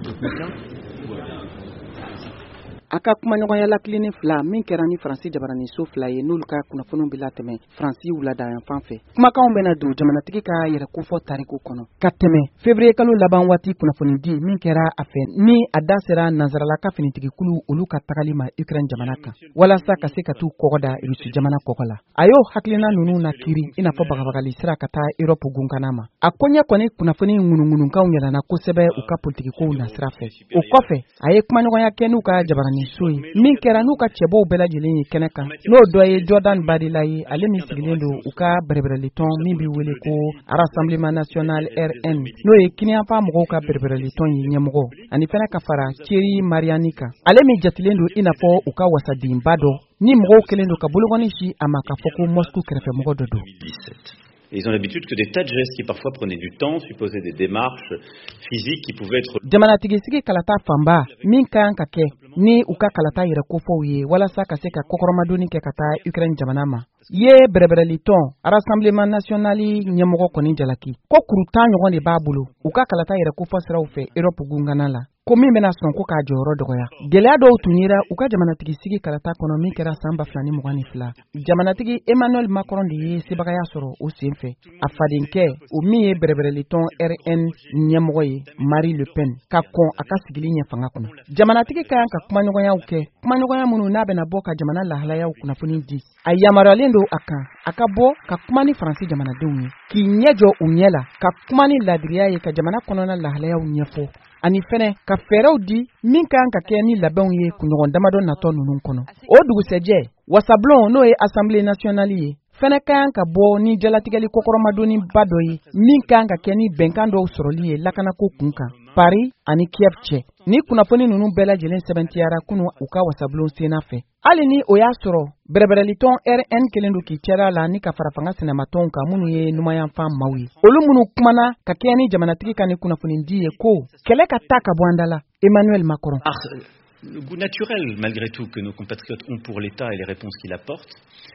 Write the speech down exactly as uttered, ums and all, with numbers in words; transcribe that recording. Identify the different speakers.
Speaker 1: aka kuma ɲɔgɔnya la kilini fila min kɛra ni Faransi jabarani so fila ye n'olu ka kunnafoniw bila tɛmɛ Faransi wulada yan fan fɛ. Kumakanw bɛna don jamanatigi ka yɛrɛ kofɔ tariku kɔnɔ ka tɛmɛ février kalo laban waati kunnafoni di min kɛra a fɛ ni a da sera nanzarala ka finitigikulu olu ka tagali ma Ukraine jamana kan walasa ka se ka t'u kɔgɔda Rusi jamana kɔkɔ la. A y'o hakilina ninnu na kiri i n'a fɔ bagabagali sira ka taa Europe gunkana ma. A ko ɲɛ kɔni kunnafoni ŋunuŋununkanw yɛlɛnna kosɛbɛ u ka politikikow na sira fɛ. O kɔfɛ a ye kuma ɲɔgɔnya kɛ n'u ka jabarani so ye min kɛra n'u ka cɛbɔw bɛɛ lajɛlen ye kɛnɛ kan n'o dɔ ye Jordan Badila ye ale min sigilen don u ka bɛrɛbɛrɛli tɔn min bɛ wele ko Rassemblement National R N n'o ye kiniyanfan mɔgɔw ka bɛrɛbɛrɛli tɔn ye ɲɛmɔgɔ ani fɛnɛ ka fara Thierry Mariani kan ale min jatilen don i n'a fɔ u ka wasadenba dɔ ni mɔgɔw kelen don ka bologɔni si a ma ka fɔ ko Moscou kɛrɛfɛmɔgɔ dɔ don.
Speaker 2: Et ils ont l'habitude que des tas de gestes qui parfois prenaient du temps, supposaient des démarches physiques qui pouvaient être...
Speaker 1: Jamanatigi sigi kalata fanba min kan ka kɛ ni u ka kalata yɛrɛ kofɔw ye walasa ka se ka kokoromadoni kɛ ka taa Ukraine jamana ma. Ye bɛrɛbɛrɛli tɔn Rassemblement National ɲɛmɔgɔ kɔni jalaki ko kuru tan ɲɔgɔn de b'a bolo u ka kalata yɛrɛ kofɔ siraw fɛ Europe gungana la. Ko min bɛna sɔn ko k'a jɔyɔrɔ dɔgɔya. Gɛlɛya dɔw tun yera u ka jamanatigi sigi kalata kɔnɔ min kɛra san ba fila ni mugan ni fila. Jamanatigi Emmanuel Macron de ye sebagaya sɔrɔ o sen fɛ. A fadenkɛ o min ye bɛrɛbɛrɛli tɔn R N ɲɛmɔgɔ ye Marie Le Pen ka kɔn a ka sigili ɲɛ fanga kɔnɔ. Jamanatigi ka kan ka kumaɲɔgɔnyaw kɛ kumaɲɔgɔnya minnu n'a bɛna bɔ ka jamana lahalayaw kunnafoni di. A yamaruyalen don a kan a ka bɔ ka kuma ni Faransi jamanadenw ye k'i ɲɛ jɔ u ɲɛ la ka kuma ni ladiriya ye ka jamana kɔnɔna lahalayaw ɲɛfɔ ani fɛnɛ ka fɛɛrɛw di min kan ka kɛ ni labɛnw ye kunɲɔgɔn damadɔ natɔ ninnu kɔnɔ. O dugusɛjɛ wasablon n'o ye Assemblée nationale ye fɛnɛ kan ka bɔ ni jalatigɛli kokoromadoni ba dɔ ye min kan ka kɛ ni bɛnkan dɔw sɔrɔli ye lakanako kun kan Paris ani Kiev cɛ. Ni kunnafoni ninnu bɛɛ lajɛlen sɛbɛntiyara kunu u ka wasablon sena fɛ. Hali ni o y'a sɔrɔ bɛrɛbɛrɛli tɔn R N kelen don k'i cɛla la ni ka fara fanga sɛnɛmatɔnw kan minnu ye numayanfan maaw ye. Olu minnu kumana ka kɛ ni jamanatigi ka ni kunnafoni di ye ko kɛlɛ ka taa ka bɔ an da la. Emmanuel Macron.
Speaker 2: Ah, le goût naturel malgré tout que nos compatriotes ont pour l'État et les réponses qu'il apporte.